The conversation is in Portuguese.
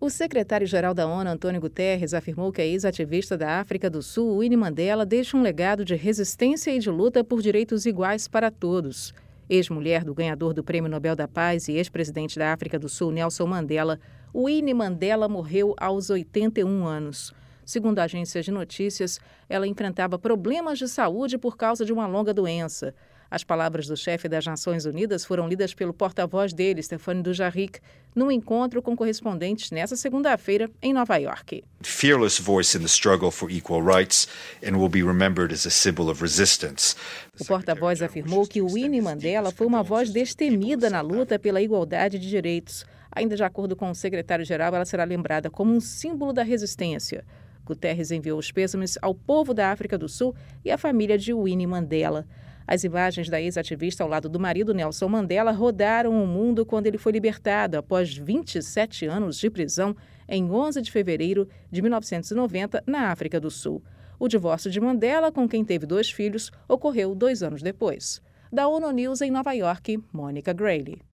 O secretário-geral da ONU, Antônio Guterres, afirmou que a ex-ativista da África do Sul, Winnie Mandela, deixa um legado de resistência e de luta por direitos iguais para todos. Ex-mulher do ganhador do Prêmio Nobel da Paz e ex-presidente da África do Sul, Nelson Mandela, Winnie Mandela morreu aos 81 anos. Segundo agências de notícias, ela enfrentava problemas de saúde por causa de uma longa doença. As palavras do chefe das Nações Unidas foram lidas pelo porta-voz dele, Stéphane Dujarric, num encontro com correspondentes nesta segunda-feira em Nova York. Fearless voice in the struggle for equal rights and will be remembered as a symbol of resistance. O porta-voz afirmou que Winnie Mandela foi uma voz destemida na luta pela igualdade de direitos. Ainda de acordo com o secretário-geral, ela será lembrada como um símbolo da resistência. Guterres enviou os pêsames ao povo da África do Sul e à família de Winnie Mandela. As imagens da ex-ativista ao lado do marido Nelson Mandela rodaram o mundo quando ele foi libertado após 27 anos de prisão em 11 de fevereiro de 1990, na África do Sul. O divórcio de Mandela, com quem teve 2 filhos, ocorreu 2 anos depois. Da ONU News em Nova York, Mônica Grayle.